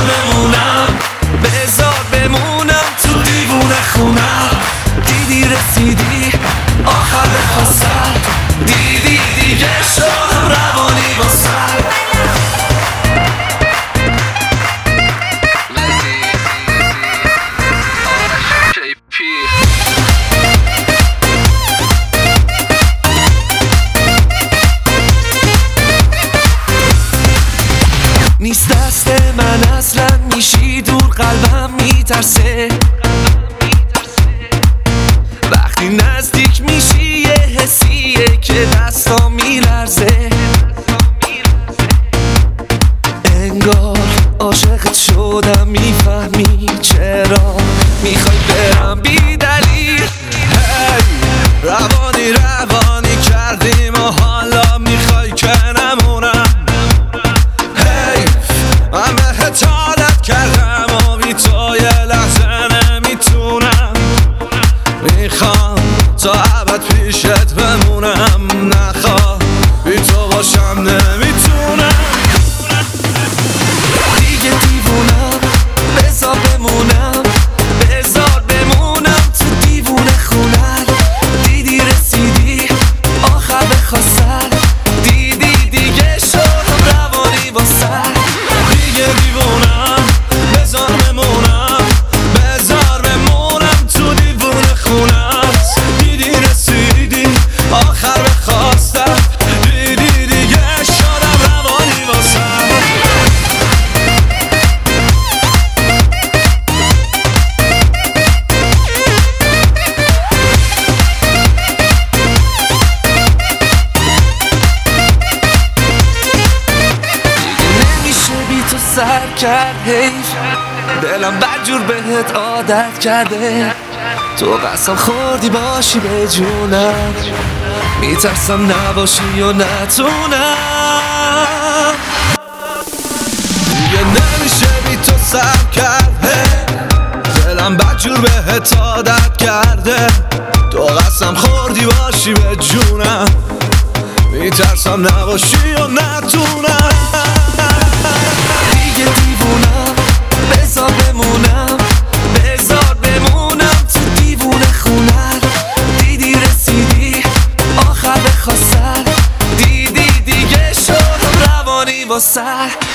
بمونم، بذار بمونم تو دیوونه خونم. دیدی رسیدی آخر خواستم، دیدی دیگه شدم روانی واسه. نیست دست من اصلا، میشی دور قلبم میترسه. وقتی نزدیک میشی یه حسیه که دستام میلرزه. انگار عاشقت شدم، میفهمی چرا میخوای برم بی دلیل. روانی روانی کردیم و حالا میخوای که نمونم. من بهت عادت کردم و بی تو یه لحظه نمیتونم. میخوام تا ابد پیشت بمونم، نخواه بی تو باشم نمیتونم. دیگه دیوونم، بذار بمونم، بذار بمونم تو دیوونه خونم. دیدی رسیدی آخر بخواستن، دیدی دیگه شدم روانی واسه. دیگه دیوونم، بذار بمونم، بذار بمونم تو دیوونه خونت. دیدی رسیدی آخر بخواستم، دیدی دیگه شدم روانی واسه. سر کرد حیف، دلم بدجور بهت عادت کرده. تو قسم خوردی باشی به جونم، میترسم نباشی و نتونم. دیگه نمیشه بی تو سر کرده، دلم بدجور بهت عادت کرده. تو قسم خوردی باشی به جونم، میترسم نباشی و نتونم. دیگه دیوونم، بذار بمونم، بذار بمونم تو دیوونه خونم. دیدی رسیدی آخر بخواستن، دیدی دیگه شدم روانی واسه.